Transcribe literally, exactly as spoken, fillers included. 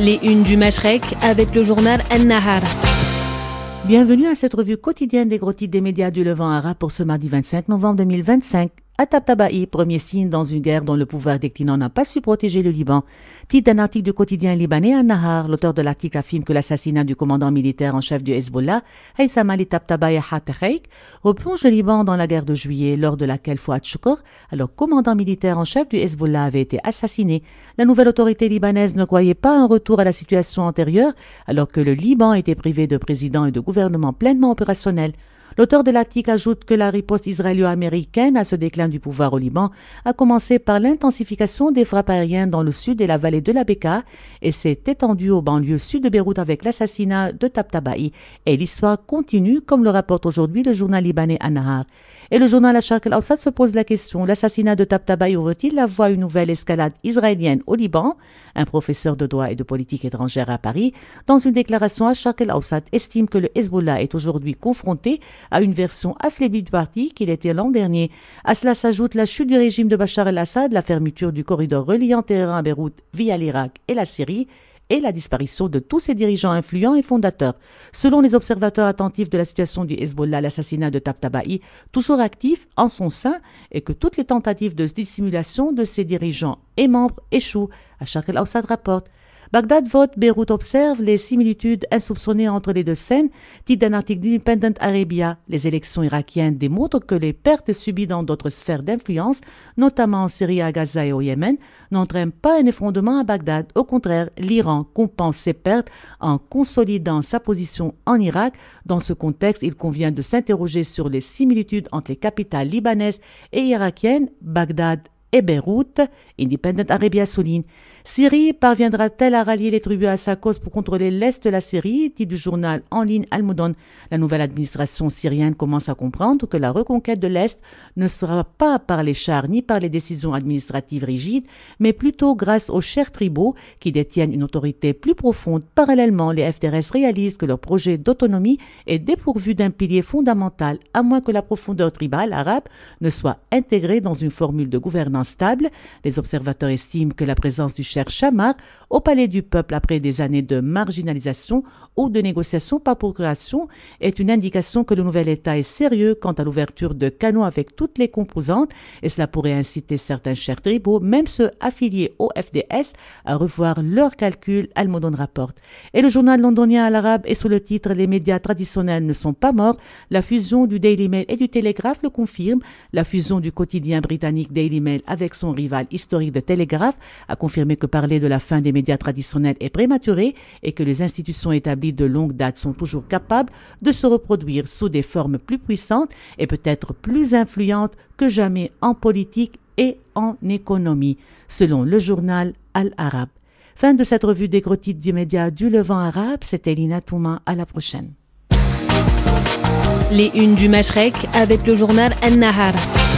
Les unes du Mashrek avec le journal An-Nahar. Bienvenue à cette revue quotidienne des gros titres des médias du Levant arabe pour ce mardi vingt-cinq novembre deux mille vingt-cinq. À Tabtaba'i, premier signe dans une guerre dont le pouvoir déclinant n'a pas su protéger le Liban. Titre d'un article du quotidien libanais An-Nahar, l'auteur de l'article affirme que l'assassinat du commandant militaire en chef du Hezbollah, Haitham Ali Tabtaba'i Hatakhaik, replonge le Liban dans la guerre de juillet, lors de laquelle Fouad Choukr, alors commandant militaire en chef du Hezbollah, avait été assassiné. La nouvelle autorité libanaise ne croyait pas un retour à la situation antérieure, alors que le Liban était privé de président et de gouvernement pleinement opérationnel. L'auteur de l'article ajoute que la riposte israélo-américaine à ce déclin du pouvoir au Liban a commencé par l'intensification des frappes aériennes dans le sud et la vallée de la Bekaa et s'est étendue aux banlieues sud de Beyrouth avec l'assassinat de Tabtaba'i. Et l'histoire continue, comme le rapporte aujourd'hui le journal libanais An-Nahar. Et le journal Al-Sharq al-Awsat se pose la question, l'assassinat de Tabtaba'i ouvre-t-il la voie à une nouvelle escalade israélienne au Liban? Un professeur de droit et de politique étrangère à Paris, dans une déclaration Al-Sharq al-Awsat, estime que le Hezbollah est aujourd'hui confronté à une version affaiblie du parti qu'il était l'an dernier. À cela s'ajoute la chute du régime de Bachar el-Assad, la fermeture du corridor reliant Téhéran à Beyrouth via l'Irak et la Syrie, et la disparition de tous ses dirigeants influents et fondateurs. Selon les observateurs attentifs de la situation du Hezbollah, l'assassinat de Tabtaba'i, toujours actif en son sein, et que toutes les tentatives de dissimulation de ses dirigeants et membres échouent. Al-Sharq al-Awsat rapporte. Bagdad vote, Beyrouth observe les similitudes insoupçonnées entre les deux scènes. Titre d'un article d'Independent Arabia, les élections irakiennes démontrent que les pertes subies dans d'autres sphères d'influence, notamment en Syrie, à Gaza et au Yémen, n'entraînent pas un effondrement à Bagdad. Au contraire, l'Iran compense ses pertes en consolidant sa position en Irak. Dans ce contexte, il convient de s'interroger sur les similitudes entre les capitales libanaises et irakiennes, Bagdad et Beyrouth. Independent Arabia souligne. Syrie parviendra-t-elle à rallier les tribus à sa cause pour contrôler l'est de la Syrie? Titre du journal en ligne Al-Moudon. La nouvelle administration syrienne commence à comprendre que la reconquête de l'est ne sera pas par les chars ni par les décisions administratives rigides, mais plutôt grâce aux chers tribaux qui détiennent une autorité plus profonde. Parallèlement, les F D R S réalisent que leur projet d'autonomie est dépourvu d'un pilier fondamental, à moins que la profondeur tribale arabe ne soit intégrée dans une formule de gouvernance stable. Les observateurs estiment que la présence du cher Chamar au palais du peuple après des années de marginalisation ou de négociations par procuration est une indication que le nouvel État est sérieux quant à l'ouverture de canaux avec toutes les composantes et cela pourrait inciter certains chers tribaux, même ceux affiliés au F D S, à revoir leurs calculs, Al-Moudon rapporte. Et le journal londonien Al-Arab est sous le titre « Les médias traditionnels ne sont pas morts ». La fusion du Daily Mail et du Télégraphe le confirme. La fusion du quotidien britannique Daily Mail avec son rival historique de Télégraphe a confirmé que parler de la fin des médias traditionnels est prématuré et que les institutions établies de longue date sont toujours capables de se reproduire sous des formes plus puissantes et peut-être plus influentes que jamais en politique et en économie, selon le journal Al-Arab. Fin de cette revue des gros titres du média du Levant arabe, c'était Lina Touma, à la prochaine. Les unes du Mashrek avec le journal An-Nahar.